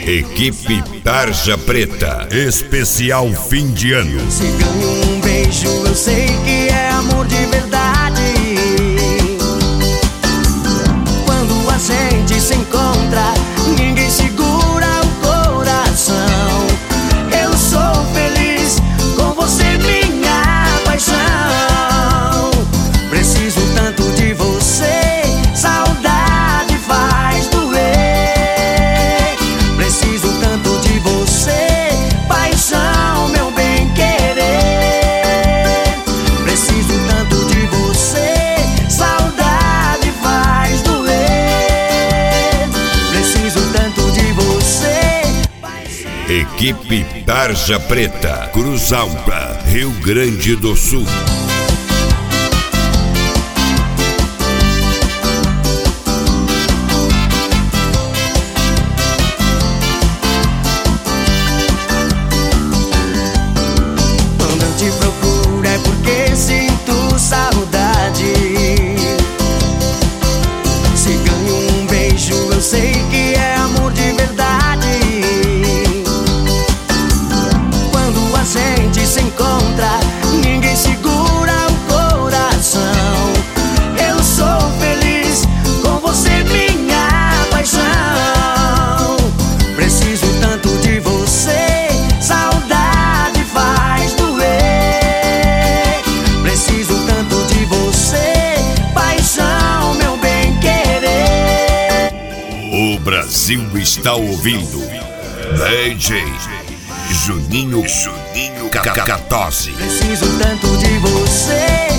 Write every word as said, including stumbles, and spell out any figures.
Equipe Tarja Preta, especial fim de ano. Se ganho um beijo, eu sei que é amor de verdade. Quando a gente se encontra, ninguém segura o coração. Eu sou feliz com você, minha paixão. Preciso tanto de você, saudade faz doer. Preciso tanto de você, paixão, meu bem querer. Preciso tanto de você, saudade faz doer. Preciso tanto de você, paixão. Equipe Tarja Preta, Cruz Alta, Rio Grande do Sul. Quando eu te procuro é porque sinto saudade. Se ganho um beijo, eu sei que é amor de verdade. Quando a gente se encontra, ninguém segura o coração. Eu sou feliz com você, minha paixão. Preciso tanto de você, saudade faz doer. Preciso tanto de você, paixão, meu bem querer. O Brasil está ouvindo D J Juninho Juninho Cacatose. Preciso tanto de você,